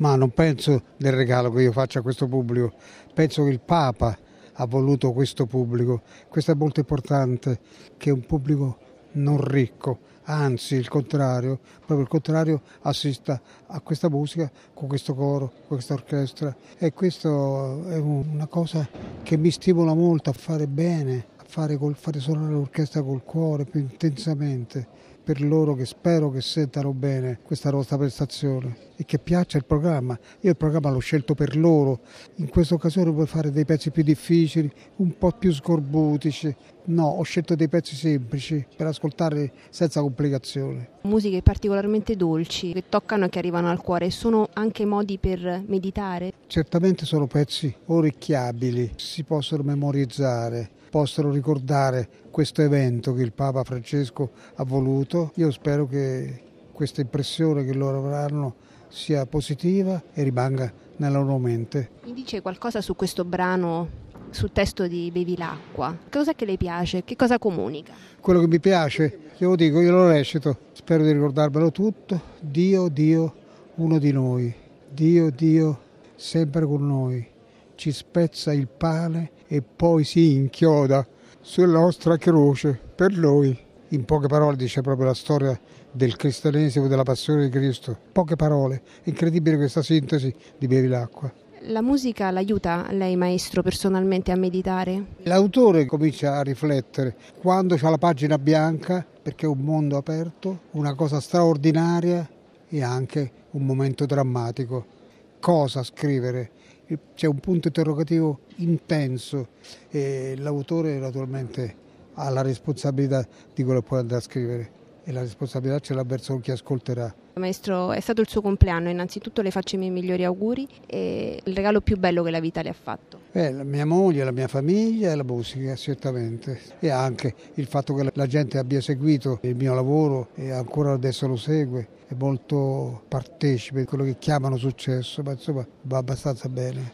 Ma non penso del regalo che io faccio a questo pubblico, penso che il Papa ha voluto questo pubblico. Questo è molto importante, che è un pubblico non ricco, anzi il contrario, proprio il contrario, assista a questa musica con questo coro, con questa orchestra, e questo è una cosa che mi stimola molto a fare bene, a fare suonare l'orchestra col cuore più intensamente, per loro, che spero che sentano bene questa nostra prestazione e che piaccia il programma. Io il programma l'ho scelto per loro, in questa occasione puoi fare dei pezzi più difficili, un po' più scorbutici. No, ho scelto dei pezzi semplici per ascoltarli senza complicazioni. Musiche particolarmente dolci, che toccano e che arrivano al cuore, sono anche modi per meditare? Certamente sono pezzi orecchiabili, si possono memorizzare, possono ricordare questo evento che il Papa Francesco ha voluto. Io spero che questa impressione che loro avranno sia positiva e rimanga nella loro mente. Mi dice qualcosa su questo brano, sul testo di Bevi l'acqua? Cosa che le piace? Che cosa comunica? Quello che mi piace, io lo dico, io lo recito, spero di ricordarmelo tutto. Dio, Dio, uno di noi. Dio, Dio, sempre con noi. Ci spezza il pane e poi si inchioda sulla nostra croce per noi. In poche parole dice proprio la storia del cristianesimo, della passione di Cristo. Poche parole, incredibile questa sintesi di Bevi l'acqua. La musica l'aiuta lei, maestro, personalmente a meditare? L'autore comincia a riflettere quando c'ha la pagina bianca, perché è un mondo aperto, una cosa straordinaria e anche un momento drammatico. Cosa scrivere? C'è un punto interrogativo intenso e l'autore naturalmente ha la responsabilità di quello che può andare a scrivere, e la responsabilità ce l'ha verso chi ascolterà. Maestro, è stato il suo compleanno, innanzitutto le faccio i miei migliori auguri e il regalo più bello che la vita le ha fatto. La mia moglie, la mia famiglia e la musica, certamente, e anche il fatto che la gente abbia seguito il mio lavoro e ancora adesso lo segue, è molto partecipe, quello che chiamano successo, ma insomma va abbastanza bene.